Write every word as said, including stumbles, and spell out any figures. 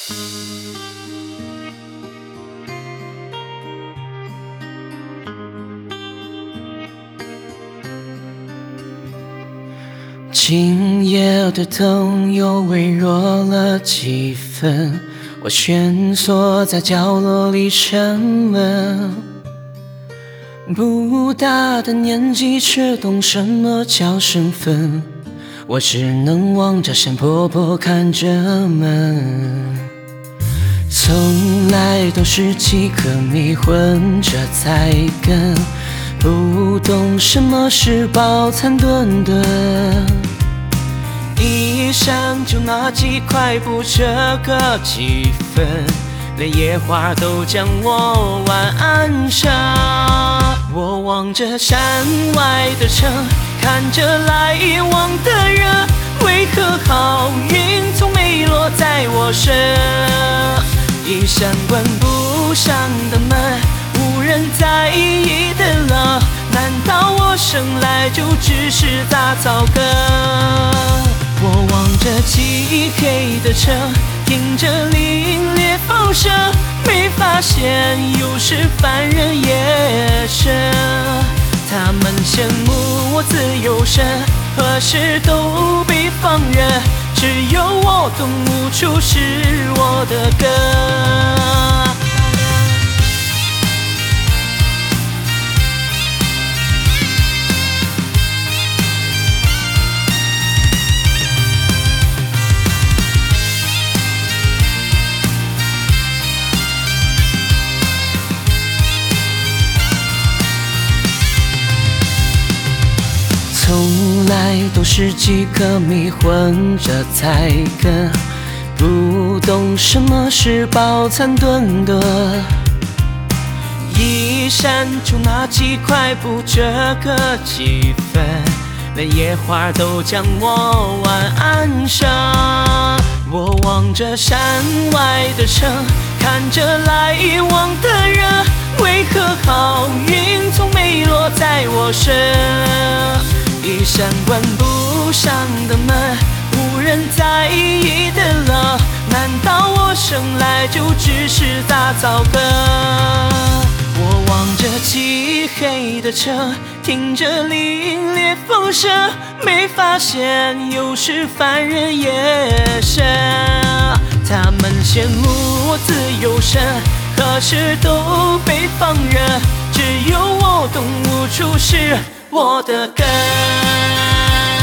今夜的灯又微弱了几分，我蜷缩在角落里沉稳。不大的年纪却懂什么叫身份，我只能望着山坡坡看着门。从来都是几个迷混着菜根，不懂什么是饱餐顿顿。一闪就那几块布，这个几分，连野花都将我晚安上。我望着山外的城，看着来往的人，为何好运从没落在我身？一扇关不上的门，无人在意的了，难道我生来就只是打草根？我望着漆黑的城，听着凛冽风声，没发现有时凡人也生。他们羡慕我自由身，何时都被放任，只有我懂无处是我的根。从来都是几个迷混着菜根，不懂什么是饱餐顿顿。一闪就那几块布，这个几分，连野花都将我晚安上。我望着山外的城，看着来往的人，为何好运从没落在我身？一扇关不上的门，无人在意的了，难道我生来就只是打草根？我望着漆黑的城，听着凛冽风声，没发现有时凡人也生。他们羡慕我自由身，何时都被放任，只有我懂无处是我的根。